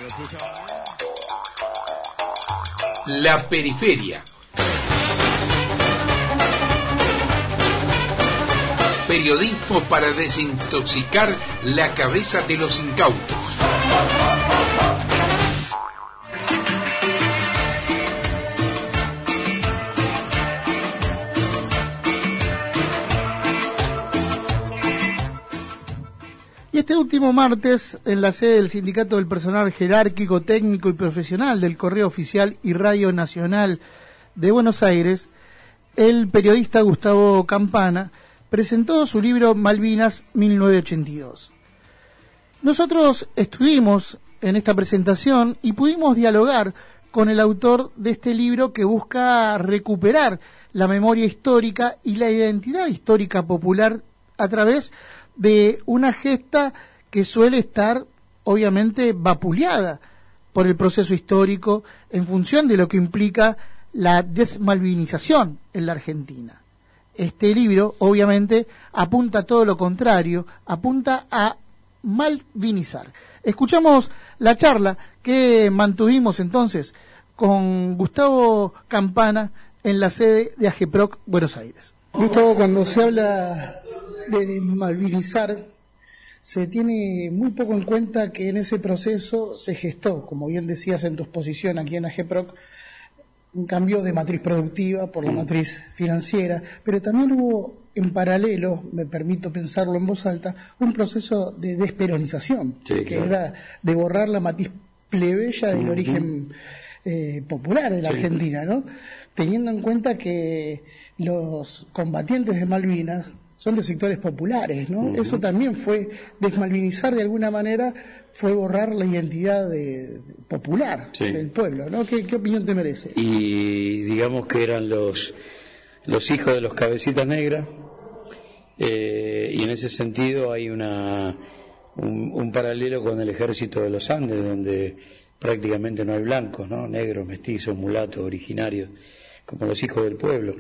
La periferia. Periodismo para desintoxicar la cabeza de los incautos. Y este último martes, en la sede del Sindicato del Personal Jerárquico, Técnico y Profesional del Correo Oficial y Radio Nacional de Buenos Aires, el periodista Gustavo Campana presentó su libro Malvinas 1982. Nosotros estuvimos en esta presentación y pudimos dialogar con el autor de este libro que busca recuperar la memoria histórica y la identidad histórica popular a través de una gesta que suele estar obviamente vapuleada por el proceso histórico en función de lo que implica la desmalvinización en la Argentina. Este libro obviamente apunta a todo lo contrario, apunta a malvinizar. Escuchamos la charla que mantuvimos entonces con Gustavo Campana en la sede de AGEPROC Buenos Aires. Gustavo, cuando se habla de malvinizar, se tiene muy poco en cuenta que en ese proceso se gestó, como bien decías en tu exposición aquí en AGEPROC, un cambio de matriz productiva por la matriz financiera, pero también hubo en paralelo, me permito pensarlo en voz alta, un proceso de desperonización, que claro, era de borrar la matriz plebeya del origen popular de la Argentina, ¿no? Teniendo en cuenta que los combatientes de Malvinas son de sectores populares, ¿no? Eso también fue desmalvinizar de alguna manera, fue borrar la identidad popular del pueblo, ¿no? ¿Qué opinión te merece? Y digamos que eran los hijos de los cabecitas negras, y en ese sentido hay un paralelo con el ejército de los Andes, donde prácticamente no hay blancos, ¿no? Negros, mestizos, mulatos, originarios, como los hijos del pueblo.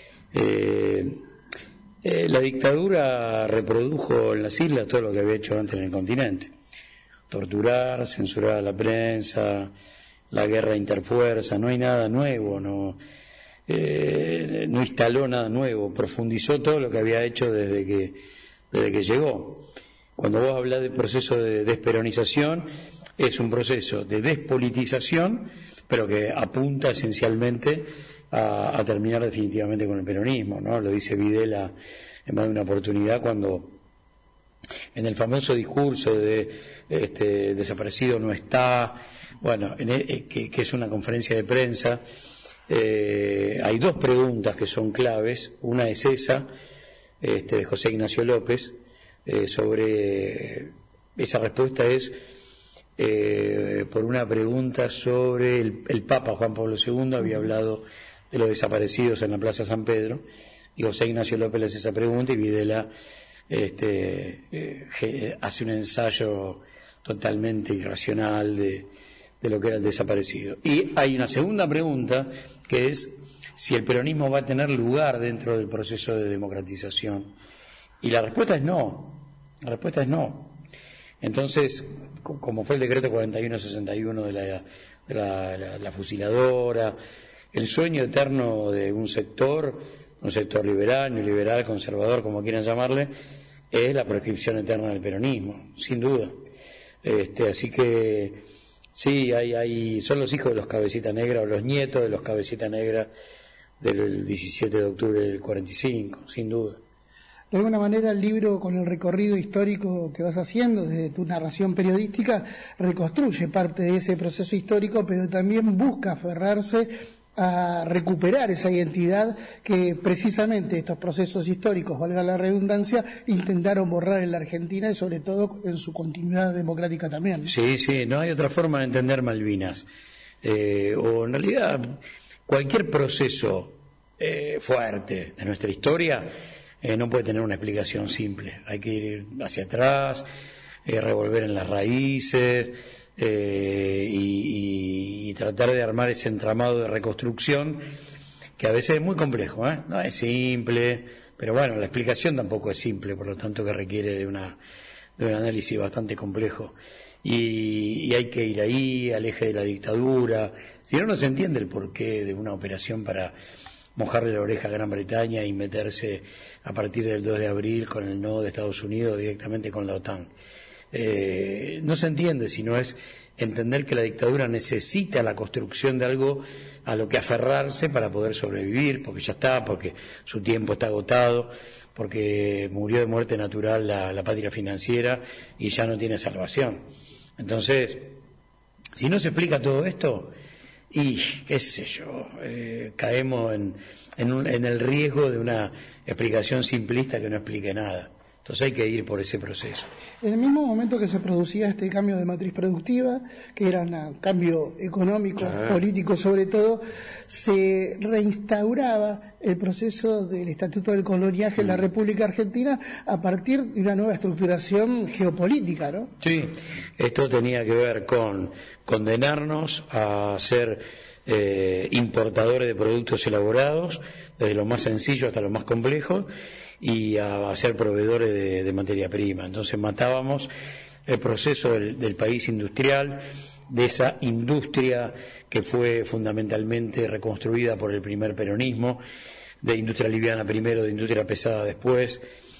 La dictadura reprodujo en las islas todo lo que había hecho antes en el continente: torturar, censurar a la prensa, la guerra interfuerza. No hay nada nuevo, no instaló nada nuevo, profundizó todo lo que había hecho desde que llegó. Cuando vos hablás del proceso de desperonización, es un proceso de despolitización, pero que apunta esencialmente a terminar definitivamente con el peronismo, ¿no? Lo dice Videla en más de una oportunidad cuando en el famoso discurso de desaparecido no está, bueno, que es una conferencia de prensa, hay dos preguntas que son claves. Una es esa, de José Ignacio López, sobre esa respuesta es por una pregunta sobre el Papa Juan Pablo II había hablado de los desaparecidos en la Plaza San Pedro, y José Ignacio López le hace esa pregunta y Videla hace un ensayo totalmente irracional de lo que era el desaparecido. Y hay una segunda pregunta, que es si el peronismo va a tener lugar dentro del proceso de democratización, y la respuesta es no. La respuesta es no. Entonces, como fue el decreto 4161 de la fusiladora, el sueño eterno de un sector liberal, neoliberal, conservador, como quieran llamarle, es la proscripción eterna del peronismo, sin duda. Así que sí, son los hijos de los cabecitas negras, o los nietos de los cabecitas negras del 17 de octubre del 45, sin duda. De alguna manera el libro, con el recorrido histórico que vas haciendo desde tu narración periodística, reconstruye parte de ese proceso histórico, pero también busca aferrarse a recuperar esa identidad que precisamente estos procesos históricos, valga la redundancia, intentaron borrar en la Argentina, y sobre todo en su continuidad democrática también, ¿no? Sí, no hay otra forma de entender Malvinas, o en realidad cualquier proceso fuerte de nuestra historia no puede tener una explicación simple. Hay que ir hacia atrás, revolver en las raíces, y tratar de armar ese entramado de reconstrucción que a veces es muy complejo, no es simple, pero bueno, la explicación tampoco es simple, por lo tanto que requiere de un análisis bastante complejo. y hay que ir ahí, al eje de la dictadura. Si no, no se entiende el porqué de una operación para mojarle la oreja a Gran Bretaña y meterse a partir del 2 de abril con el no de Estados Unidos directamente con la OTAN. No se entiende si no es entender que la dictadura necesita la construcción de algo a lo que aferrarse para poder sobrevivir, porque ya está, porque su tiempo está agotado, porque murió de muerte natural la patria financiera y ya no tiene salvación. Entonces, si no se explica todo esto, y qué sé yo, caemos en el riesgo de una explicación simplista que no explique nada. Entonces hay que ir por ese proceso. En el mismo momento que se producía este cambio de matriz productiva, que era un cambio económico, político sobre todo, se reinstauraba el proceso del Estatuto del Coloniaje en la República Argentina a partir de una nueva estructuración geopolítica, ¿no? Sí, esto tenía que ver con condenarnos a ser importadores de productos elaborados, desde lo más sencillo hasta lo más complejo, y a ser proveedores de materia prima. Entonces matábamos el proceso del país industrial, de esa industria que fue fundamentalmente reconstruida por el primer peronismo, de industria liviana primero, de industria pesada después,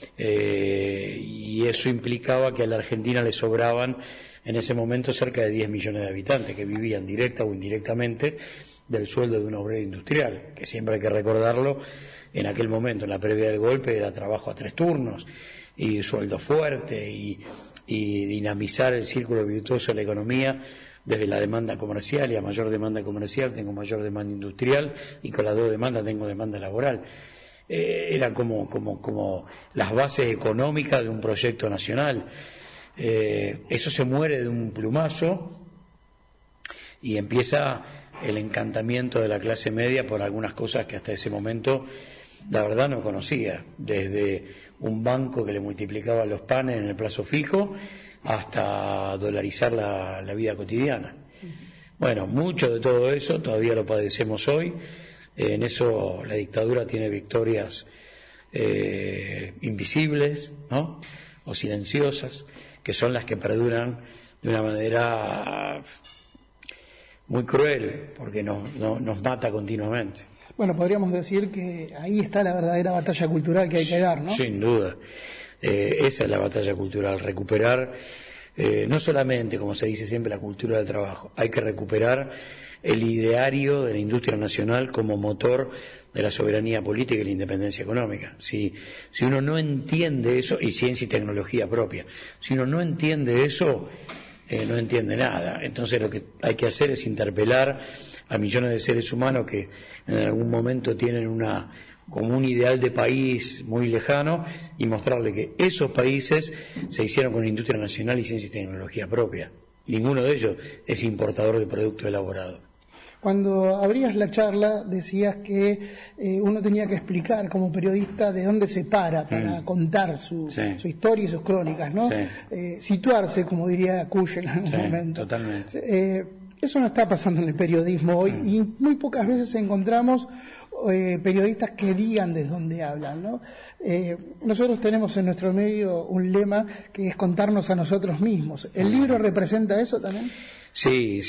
y eso implicaba que a la Argentina le sobraban en ese momento cerca de 10 millones de habitantes que vivían directa o indirectamente del sueldo de un obrero industrial, que siempre hay que recordarlo. En aquel momento, en la previa del golpe, era trabajo a 3 turnos y sueldo fuerte y dinamizar el círculo virtuoso de la economía desde la demanda comercial, y a mayor demanda comercial tengo mayor demanda industrial, y con las 2 demandas tengo demanda laboral. Eran como las bases económicas de un proyecto nacional. Eso se muere de un plumazo y empieza el encantamiento de la clase media por algunas cosas que hasta ese momento la verdad no conocía, desde un banco que le multiplicaba los panes en el plazo fijo hasta dolarizar la vida cotidiana. Bueno, mucho de todo eso todavía lo padecemos hoy. En eso la dictadura tiene victorias invisibles, ¿no?, o silenciosas, que son las que perduran de una manera muy cruel, porque nos mata continuamente. Bueno, podríamos decir que ahí está la verdadera batalla cultural que hay que dar, ¿no? Sin duda. Esa es la batalla cultural, recuperar no solamente, como se dice siempre, la cultura del trabajo, hay que recuperar el ideario de la industria nacional como motor de la soberanía política y la independencia económica. Si uno no entiende eso, y ciencia y tecnología propia, si uno no entiende eso, no entiende nada. Entonces lo que hay que hacer es interpelar a millones de seres humanos que en algún momento tienen como un ideal de país muy lejano, y mostrarle que esos países se hicieron con industria nacional y ciencia y tecnología propia. Ninguno de ellos es importador de productos elaborados. Cuando abrías la charla decías que uno tenía que explicar como periodista de dónde se para contar su historia y sus crónicas, ¿no? Sí. Situarse, como diría Cush en algún momento. Totalmente. Eso no está pasando en el periodismo hoy, y muy pocas veces encontramos periodistas que digan desde dónde hablan, ¿no? Nosotros tenemos en nuestro medio un lema que es contarnos a nosotros mismos. ¿El libro representa eso también? Sí.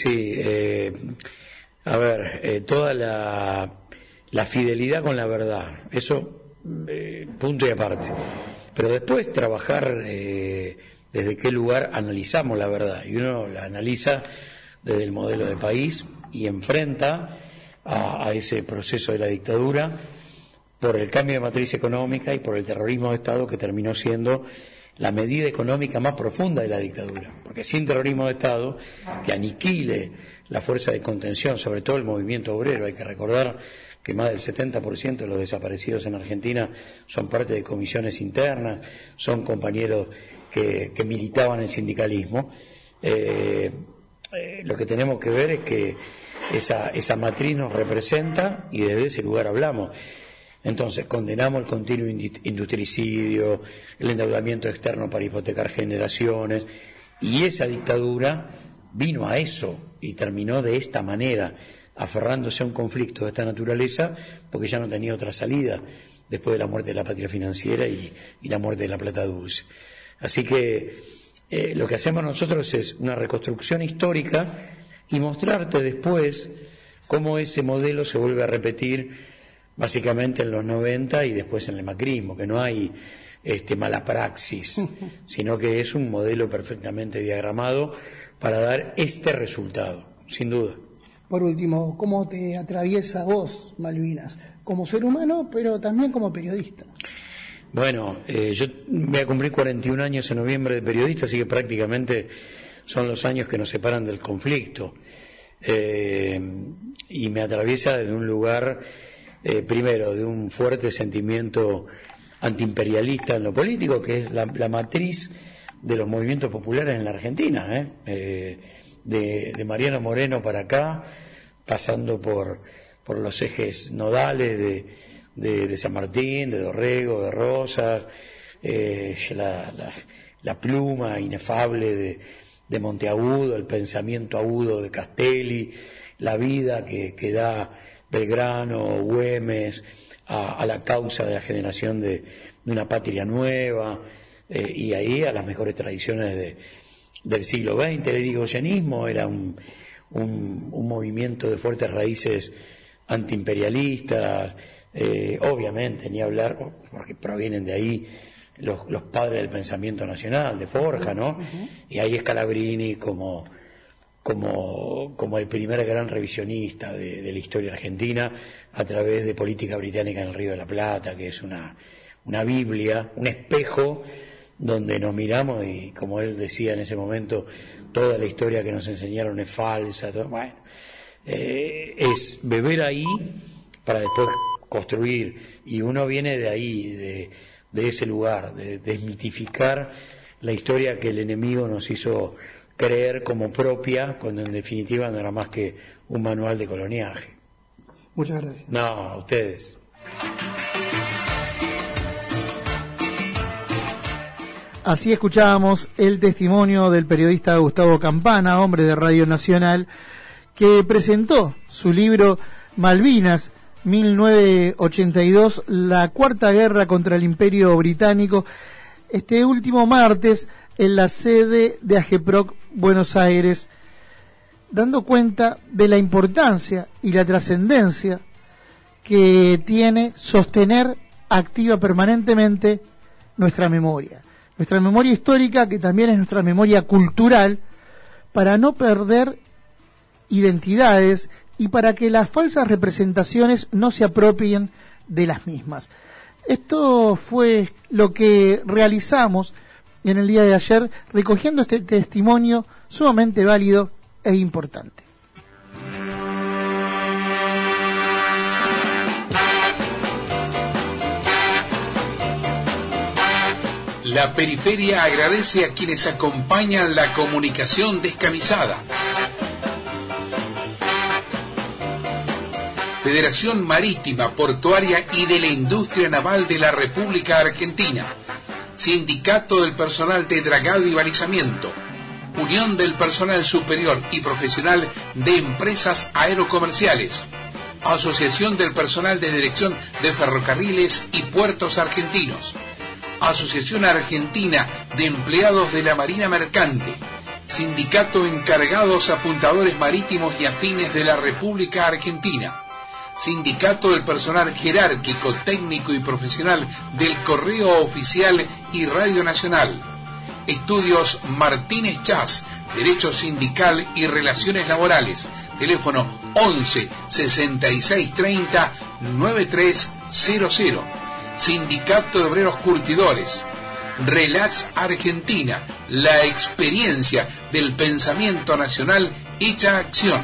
A ver, toda la fidelidad con la verdad, eso punto y aparte. Pero después trabajar desde qué lugar analizamos la verdad, y uno la analiza desde el modelo de país y enfrenta a ese proceso de la dictadura por el cambio de matriz económica y por el terrorismo de Estado, que terminó siendo la medida económica más profunda de la dictadura, porque sin terrorismo de Estado que aniquile la fuerza de contención, sobre todo el movimiento obrero, hay que recordar que más del 70% de los desaparecidos en Argentina son parte de comisiones internas, son compañeros que militaban en el sindicalismo. Lo que tenemos que ver es que esa matriz nos representa y desde ese lugar hablamos. Entonces condenamos el continuo industricidio, el endeudamiento externo para hipotecar generaciones, y esa dictadura vino a eso y terminó de esta manera, aferrándose a un conflicto de esta naturaleza, porque ya no tenía otra salida después de la muerte de la patria financiera y la muerte de la plata dulce. Así que Lo que hacemos nosotros es una reconstrucción histórica y mostrarte después cómo ese modelo se vuelve a repetir básicamente en los 90 y después en el macrismo, que no hay mala praxis, sino que es un modelo perfectamente diagramado para dar este resultado, sin duda. Por último, ¿cómo te atraviesa vos, Malvinas? Como ser humano, pero también como periodista. Bueno, yo voy a cumplir 41 años en noviembre de periodista, así que prácticamente son los años que nos separan del conflicto. Y me atraviesa desde un lugar, primero, de un fuerte sentimiento antiimperialista en lo político, que es la matriz de los movimientos populares en la Argentina, de Mariano Moreno para acá, pasando por los ejes nodales de San Martín, de Dorrego, de Rosas, la pluma inefable de Monteagudo, el pensamiento agudo de Castelli, la vida que da Belgrano, Güemes, a la causa de la generación de una patria nueva, y ahí a las mejores tradiciones del siglo XX. El irigoyenismo era un movimiento de fuertes raíces antiimperialistas, obviamente, ni hablar, porque provienen de ahí los padres del pensamiento nacional, de Forja, ¿no? Y ahí es Scalabrini como el primer gran revisionista de la historia argentina a través de política británica en el Río de la Plata, que es una Biblia, un espejo donde nos miramos y, como él decía en ese momento, toda la historia que nos enseñaron es falsa. Bueno, es beber ahí para después construir, y uno viene de ahí, de ese lugar, de desmitificar la historia que el enemigo nos hizo creer como propia, cuando en definitiva no era más que un manual de coloniaje. Muchas gracias. No, a ustedes. Así escuchábamos el testimonio del periodista Gustavo Campana, hombre de Radio Nacional, que presentó su libro Malvinas, 1982, la cuarta guerra contra el Imperio Británico, este último martes en la sede de AGEPROC Buenos Aires, dando cuenta de la importancia y la trascendencia que tiene sostener activa permanentemente nuestra memoria histórica, que también es nuestra memoria cultural, para no perder identidades y para que las falsas representaciones no se apropien de las mismas. Esto fue lo que realizamos en el día de ayer, recogiendo este testimonio sumamente válido e importante. La periferia agradece a quienes acompañan la comunicación descamisada. Federación Marítima, Portuaria y de la Industria Naval de la República Argentina. Sindicato del Personal de Dragado y Balizamiento. Unión del Personal Superior y Profesional de Empresas Aerocomerciales. Asociación del Personal de Dirección de Ferrocarriles y Puertos Argentinos. Asociación Argentina de Empleados de la Marina Mercante. Sindicato Encargados Apuntadores Marítimos y Afines de la República Argentina. Sindicato del Personal Jerárquico, Técnico y Profesional del Correo Oficial y Radio Nacional. Estudios Martínez Chas, Derecho Sindical y Relaciones Laborales. Teléfono 11 66 30 9300. Sindicato de Obreros Curtidores. Relax Argentina, la experiencia del pensamiento nacional hecha acción.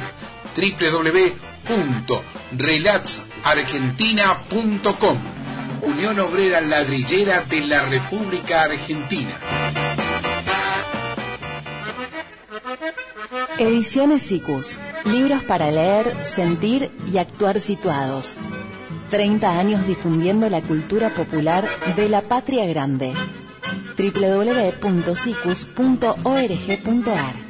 www.relaxargentina.com. Unión Obrera Ladrillera de la República Argentina. Ediciones SICUS. Libros para leer, sentir y actuar situados. 30 años difundiendo la cultura popular de la patria grande. www.sicus.org.ar